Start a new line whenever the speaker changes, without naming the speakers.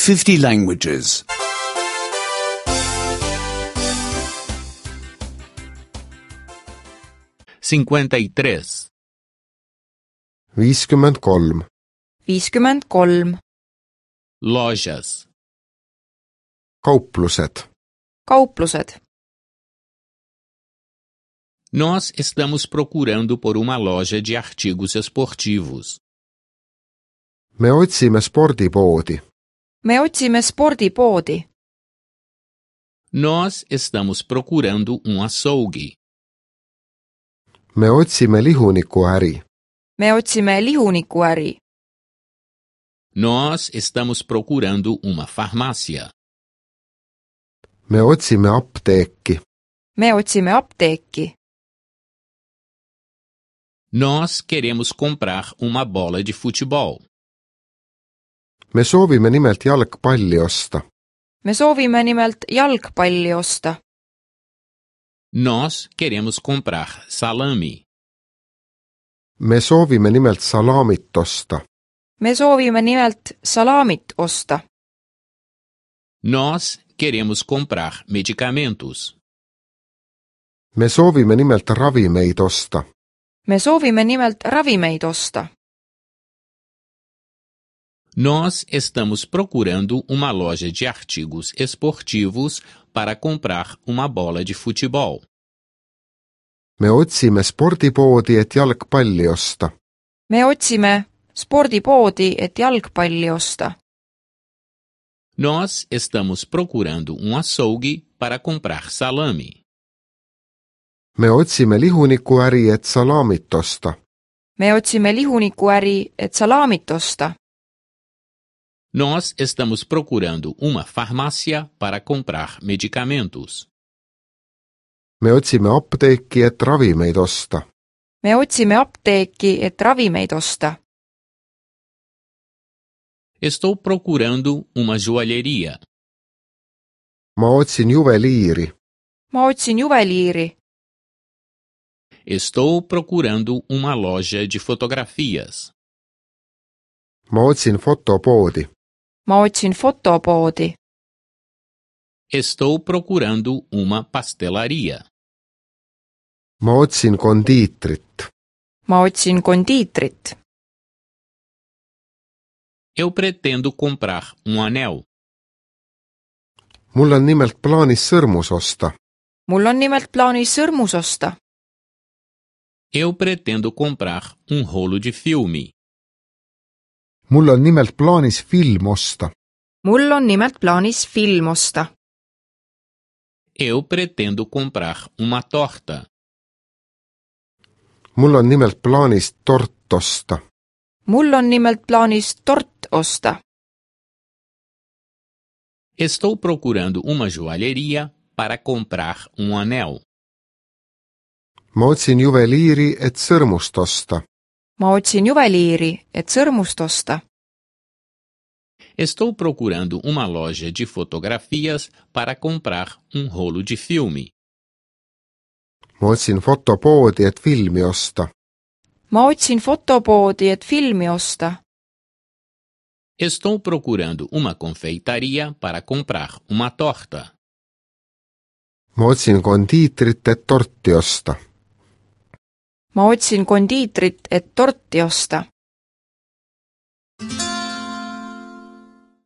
50 languages.
53.
53.
53.
Lojas.
Kauplused.
Kauplused.
Nós estamos procurando por uma loja de artigos esportivos.
Me otsime spordipoodi.
Me otsime spordipoodi.
Nós estamos procurando um açougue.
Me otsime lihunikuäri.
Me otsime lihunikuäri.
Nós estamos procurando uma farmácia.
Me otsime apteeki.
Me otsime apteeki.
Nós queremos comprar uma bola de futebol.
Me soovime nimelt jalgpalli osta.
Me soovime nimelt jalgpalli osta.
Nós queremos comprar salame.
Me soovime nimelt salaamit osta.
Me soovime nimelt salaamit osta.
Nós queremos comprar medicamentos.
Me soovime nimelt ravimeid osta.
Me soovime nimelt ravimeid osta.
Nós estamos procurando uma loja de artigos esportivos para comprar uma bola de futebol.
Me otsime spordipoodi, et jalgpalli osta.
Me otsime spordipoodi, et jalgpalli osta.
Nós estamos procurando um açougue para comprar salame.
Me otsime lihunikuäri, et salaamit osta.
Me otsime lihunikuäri, et salaamit osta.
Nós estamos procurando uma farmácia para comprar medicamentos.
Me otsime apteeki, et ravimeid osta.
Me otsime apteeki, et ravimeid osta.
Estou procurando uma joalheria.
Ma otsin juveliiri.
Ma otsin juveliiri.
Estou procurando uma loja de fotografias.
Ma otsin fotopoodi.
Ma otsin fotopoodi.
Estou procurando uma pastelaria.
Ma otsin kondiitrit.
Ma otsin kondiitrit.
Eu pretendo comprar um anel.
Mul on nimelt plaanis sõrmus osta.
Mul on nimelt plaanis sõrmus osta.
Eu pretendo comprar um rolo de filme.
Mul on nimelt plaanis film osta.
Mul on nimelt plaanis film osta.
Eu pretendo comprar uma torta.
Mul on nimelt plaanis tort osta.
Mul on nimelt plaanis tort osta.
Estou procurando uma joalheria para comprar um anel.
Ma otsin juveliiri, et sõrmust osta.
Ma otsin juveliiri, et sõrmust osta.
Estou procurando uma loja de fotografias para comprar um rolo de filme.
Ma otsin fotopoodi, et filmi osta.
Ma otsin fotopoodi, et filmi osta.
Estou procurando uma confeitaria para comprar uma torta.
Ma otsin kondiitrit, et torti osta.
Ma otsin kondiitrit, et torti osta.